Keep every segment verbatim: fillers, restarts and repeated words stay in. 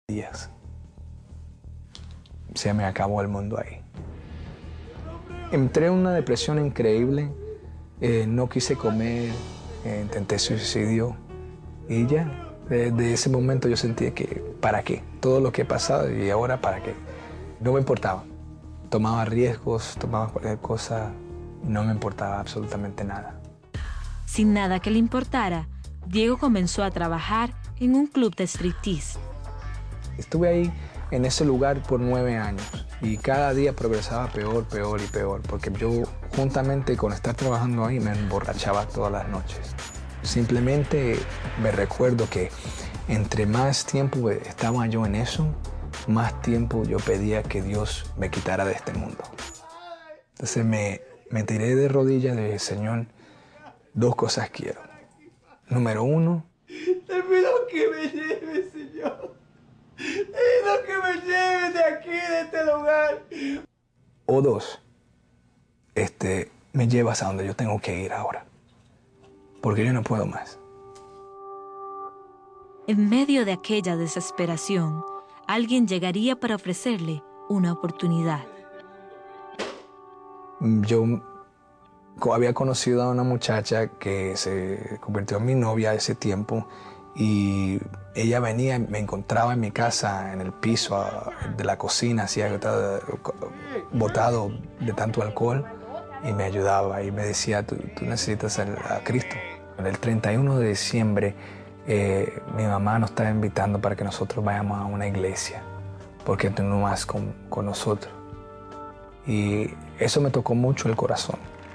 días. Se me acabó el mundo ahí. Entré en una depresión increíble, eh, no quise comer, eh, intenté suicidio y ya. Desde ese momento yo sentí que, ¿para qué? Todo lo que he pasado y ahora, ¿para qué? No me importaba. Tomaba riesgos, tomaba cualquier cosa, no me importaba absolutamente nada. Sin nada que le importara, Diego comenzó a trabajar en un club de striptease. Estuve ahí en ese lugar por nueve años y cada día progresaba peor, peor y peor, porque yo, juntamente con estar trabajando ahí, me emborrachaba todas las noches. Simplemente me recuerdo que entre más tiempo estaba yo en eso, más tiempo yo pedía que Dios me quitara de este mundo. Entonces me, me tiré de rodillas y dije, Señor, dos cosas quiero. Número uno, te pido que me lleves, Señor. Te pido que me lleves de aquí, de este lugar. O dos, este, me llevas a donde yo tengo que ir ahora. Porque yo no puedo más. En medio de aquella desesperación, alguien llegaría para ofrecerle una oportunidad. Yo había conocido a una muchacha que se convirtió en mi novia ese tiempo y ella venía, me encontraba en mi casa, en el piso de la cocina, así botado de tanto alcohol, y me ayudaba y me decía, tú, tú necesitas a Cristo. El treinta y uno de diciembre eh, mi mamá nos estaba invitando para que nosotros vayamos a una iglesia, porque tú no vas con, con nosotros. Y eso me tocó mucho el corazón.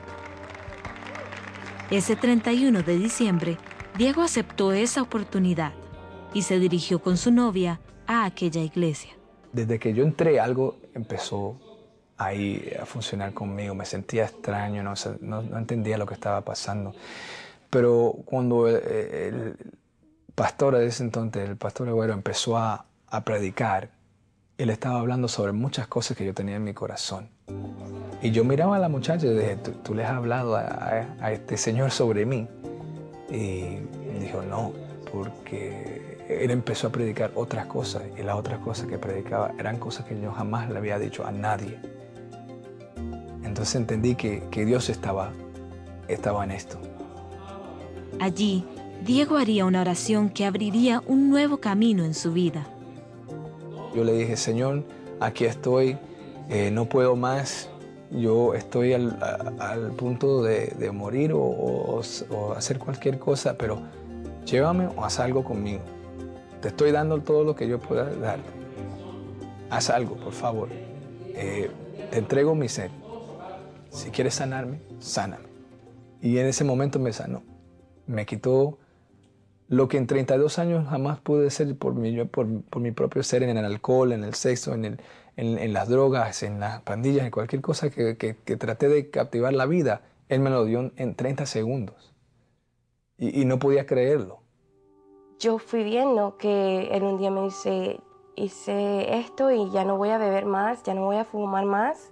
Ese treinta y uno de diciembre, Diego aceptó esa oportunidad y se dirigió con su novia a aquella iglesia. Desde que yo entré, algo empezó ahí a funcionar conmigo. Me sentía extraño, no, no, no entendía lo que estaba pasando. Pero cuando el, el pastor de ese entonces, el pastor Agüero, empezó a, a predicar, él estaba hablando sobre muchas cosas que yo tenía en mi corazón. Y yo miraba a la muchacha y dije, ¿tú, tú le has hablado a, a, a este señor sobre mí? Y él dijo, no, porque él empezó a predicar otras cosas, y las otras cosas que predicaba eran cosas que yo jamás le había dicho a nadie. Entonces entendí que, que Dios estaba, estaba en esto. Allí, Diego haría una oración que abriría un nuevo camino en su vida. Yo le dije, Señor, aquí estoy, eh, no puedo más, yo estoy al, a, al punto de, de morir o, o, o hacer cualquier cosa, pero llévame o haz algo conmigo. Te estoy dando todo lo que yo pueda dar. Haz algo, por favor. Eh, te entrego mi ser. Si quieres sanarme, sáname. Y en ese momento me sanó. Me quitó lo que en treinta y dos años jamás pude hacer por mi, por, por mi propio ser, en el alcohol, en el sexo, en, el, en, en las drogas, en las pandillas, en cualquier cosa que, que, que traté de captivar la vida. Él me lo dio en treinta segundos. Y, y no podía creerlo. Yo fui viendo que él un día me dice, hice esto y ya no voy a beber más, ya no voy a fumar más.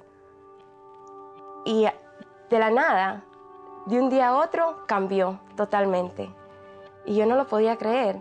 Y de la nada, de un día a otro, cambió totalmente. Y yo no lo podía creer.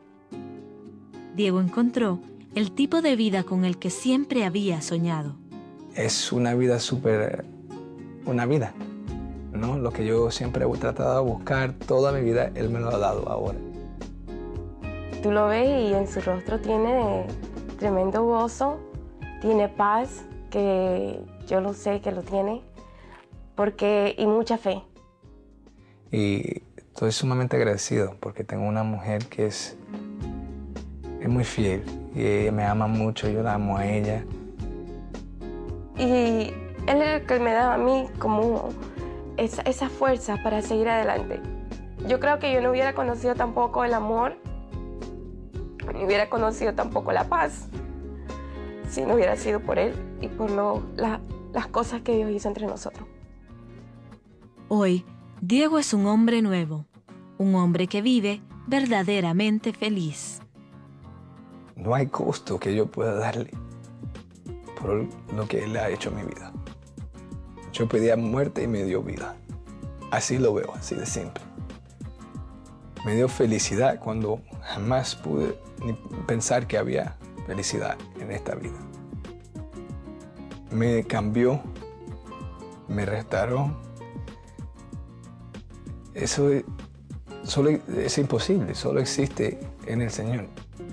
Diego encontró el tipo de vida con el que siempre había soñado. Es una vida súper... una vida, ¿no? Lo que yo siempre he tratado de buscar toda mi vida, él me lo ha dado ahora. Tú lo ves y en su rostro tiene tremendo gozo, tiene paz, que yo lo sé que lo tiene, porque, y mucha fe. Y estoy sumamente agradecido porque tengo una mujer que es, es muy fiel y ella me ama mucho, yo la amo a ella. Y él era el que me daba a mí como esa, esa fuerza para seguir adelante. Yo creo que yo no hubiera conocido tampoco el amor, ni hubiera conocido tampoco la paz, si no hubiera sido por él y por lo, la, las cosas que Dios hizo entre nosotros. Hoy, Diego es un hombre nuevo, un hombre que vive verdaderamente feliz. No hay costo que yo pueda darle por lo que él ha hecho en mi vida. Yo pedía muerte y me dio vida. Así lo veo, así de simple. Me dio felicidad cuando jamás pude ni pensar que había felicidad en esta vida. Me cambió, me restauró. Eso es, solo, es imposible, solo existe en el Señor.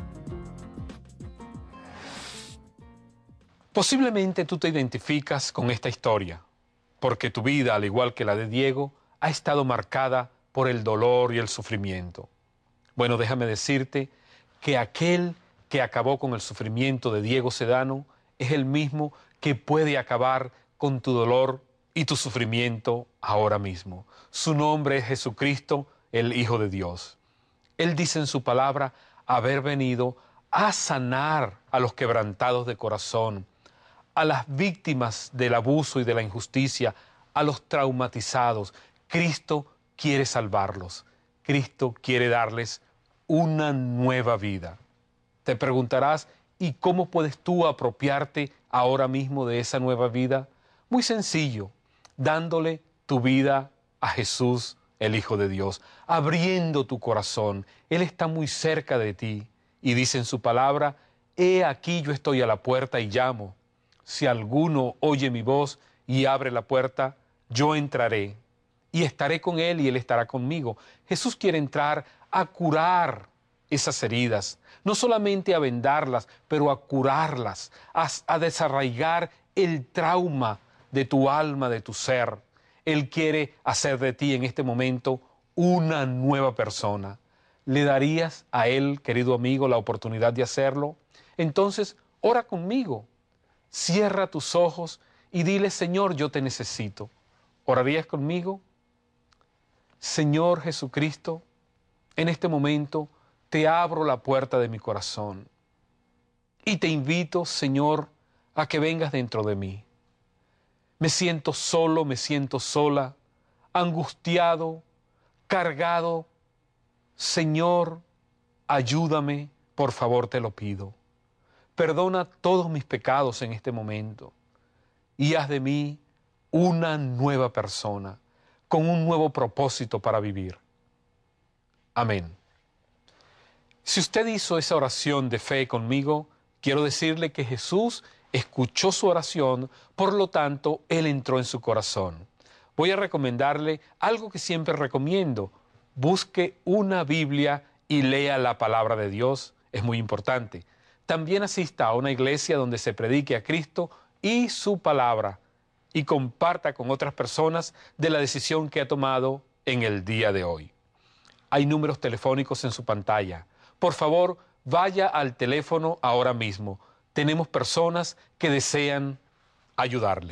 Posiblemente tú te identificas con esta historia, porque tu vida, al igual que la de Diego, ha estado marcada por el dolor y el sufrimiento. Bueno, déjame decirte que aquel que acabó con el sufrimiento de Diego Sedano es el mismo que puede acabar con tu dolor y tu sufrimiento ahora mismo. Su nombre es Jesucristo, el Hijo de Dios. Él dice en su palabra haber venido a sanar a los quebrantados de corazón, a las víctimas del abuso y de la injusticia, a los traumatizados. Cristo quiere salvarlos. Cristo quiere darles una nueva vida. Te preguntarás, ¿y cómo puedes tú apropiarte ahora mismo de esa nueva vida? Muy sencillo, dándole tu vida a Jesús, el Hijo de Dios, abriendo tu corazón. Él está muy cerca de ti y dice en su palabra, he aquí yo estoy a la puerta y llamo. Si alguno oye mi voz y abre la puerta, yo entraré y estaré con él y él estará conmigo. Jesús quiere entrar a curar esas heridas, no solamente a vendarlas, pero a curarlas, a, a desarraigar el trauma de tu alma, de tu ser. Él quiere hacer de ti en este momento una nueva persona. ¿Le darías a él, querido amigo, la oportunidad de hacerlo? Entonces, ora conmigo. Cierra tus ojos y dile, Señor, yo te necesito. ¿Orarías conmigo? Señor Jesucristo, en este momento te abro la puerta de mi corazón y te invito, Señor, a que vengas dentro de mí. Me siento solo, me siento sola, angustiado, cargado. Señor, ayúdame, por favor te lo pido. Perdona todos mis pecados en este momento y haz de mí una nueva persona, con un nuevo propósito para vivir. Amén. Si usted hizo esa oración de fe conmigo, quiero decirle que Jesús escuchó su oración, por lo tanto, Él entró en su corazón. Voy a recomendarle algo que siempre recomiendo. Busque una Biblia y lea la palabra de Dios. Es muy importante. También asista a una iglesia donde se predique a Cristo y su palabra y comparta con otras personas de la decisión que ha tomado en el día de hoy. Hay números telefónicos en su pantalla. Por favor, vaya al teléfono ahora mismo. Tenemos personas que desean ayudarle.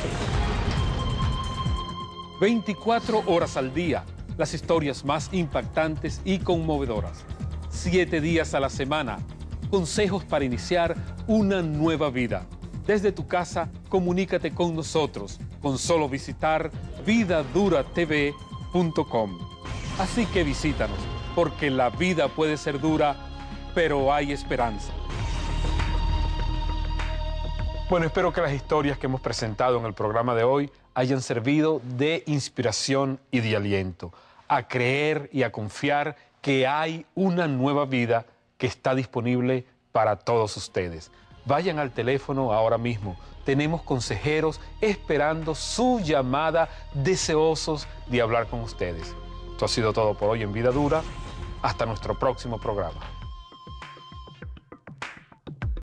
veinticuatro horas al día, las historias más impactantes y conmovedoras. Siete días a la semana. Consejos para iniciar una nueva vida. Desde tu casa, comunícate con nosotros con solo visitar vida dura t v punto com. Así que visítanos, porque la vida puede ser dura, pero hay esperanza. Bueno, espero que las historias que hemos presentado en el programa de hoy hayan servido de inspiración y de aliento a creer y a confiar que hay una nueva vida que está disponible para todos ustedes. Vayan al teléfono ahora mismo. Tenemos consejeros esperando su llamada, deseosos de hablar con ustedes. Esto ha sido todo por hoy en Vida Dura. Hasta nuestro próximo programa.